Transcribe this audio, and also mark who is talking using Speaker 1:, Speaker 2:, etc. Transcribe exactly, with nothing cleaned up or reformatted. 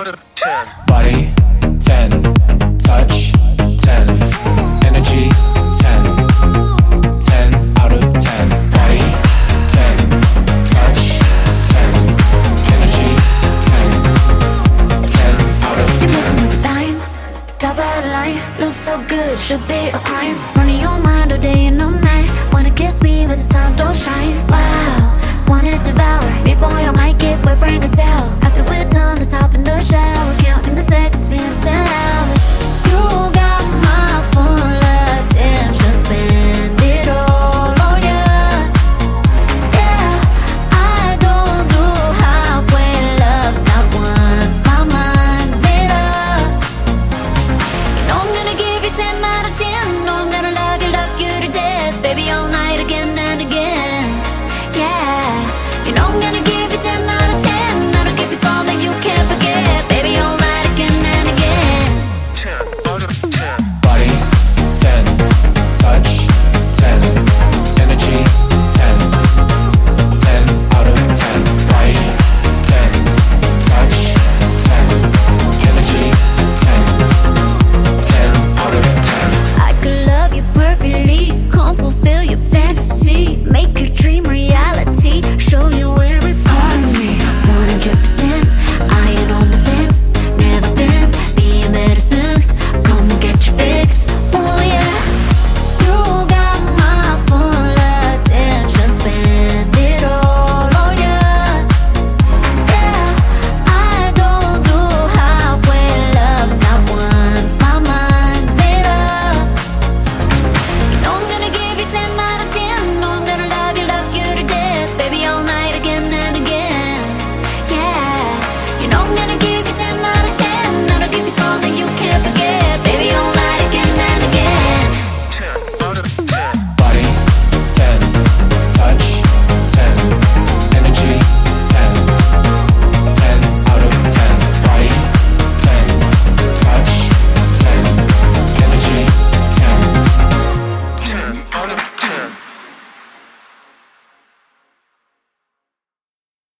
Speaker 1: out of ten.
Speaker 2: Body, ten. Touch, ten. Energy, ten. ten out of ten. Body, ten. Touch, ten. Energy, ten. ten out of ten.
Speaker 3: You're messing with the time, top of the line. Looks so good, should be a crime. Running your mind all day and all night. Wanna kiss me but the sun don't shine. Wow, wanna devour me, boy, I might get wet, bring a towel. After we're done, let's hop in the shower. Counting the seconds, been ten hours. You got my full attention, spend it all on ya. Yeah, I don't do halfway loves, not once. My mind's made up. You know I'm gonna give you ten out of ten. Know I'm gonna love you, love you to death, baby, all night again and again. Yeah, you know I'm gonna give you ten out of ten. That'll give you something you can't forget, baby, all night again and again.
Speaker 1: Ten out of ten.
Speaker 2: Body, ten. Touch, ten. Energy, ten. ten out of ten. Body, ten. Touch, ten. Energy, ten. ten out of ten.
Speaker 3: I could love you perfectly, can't fulfill